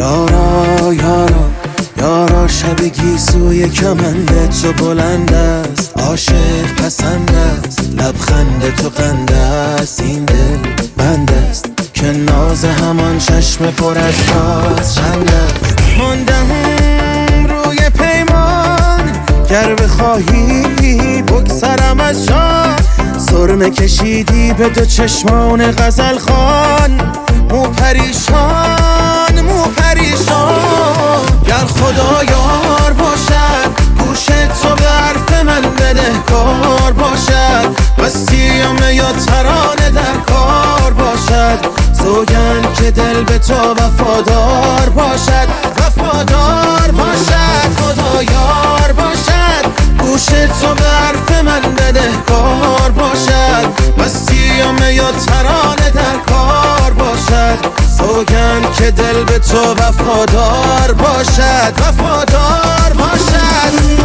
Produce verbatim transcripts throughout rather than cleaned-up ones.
یارا یارا یارا شب گیسوی کمند تو بلند است، عاشق پسند است، لبخند تو قند است، این دل بند است که ناز همان چشم پر از راز چند است. ماندم روی پیمان گر بخواهی بگذرم از جان، سرمه کشیدی به دو چشمان غزل خان، مو پریشان مو پریشان. گر خدا یار باشد گوش تو به حرف من بدهکار باشد، وسیعمه یا ترانه در کار باشد، سوگند که دل به تو وفادار باشد وفادار باشد. خدا یار باشد گوش تو به حرف من بدهکار باشد، وسیعمه یا ترانه در کار باشد، سوگند که دل به تو وفادار باشد وفادار باشد.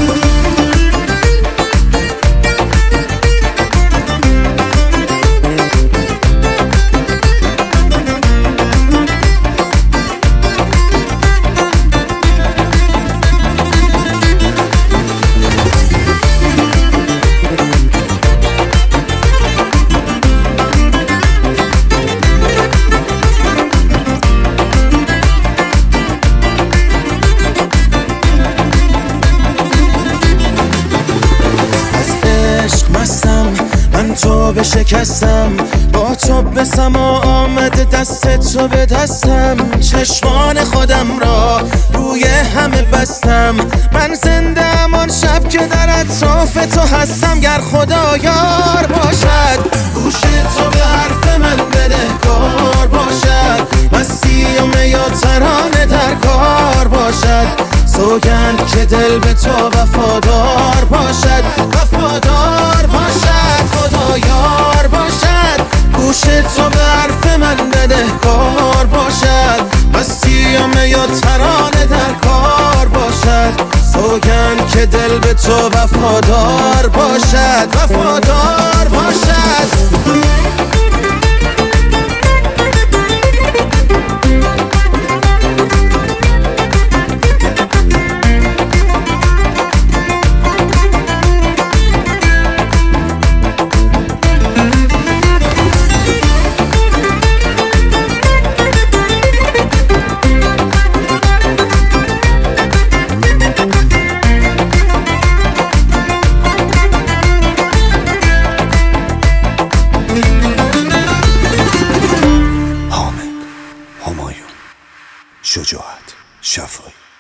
من تو به شکستم، با تو به سما آمده دست تو به دستم، چشمان خودم را روی همه بستم، من زنده ام آن شب که در اطراف تو هستم. گر خدا یار باشد گوش تو به حرف من بدهکار باشد، وسیعمه یا ترانه در کار باشد، سوگند که دل به تو وفادار باشد وفادار باشد. خدا یار باشد گوش تو به حرف من بدهکار باشد، وسیعمه یا ترانه در کار باشد، سوگند که دل به تو وفادار باشد وفادار باشد. همایون، شجاعت، شفایی.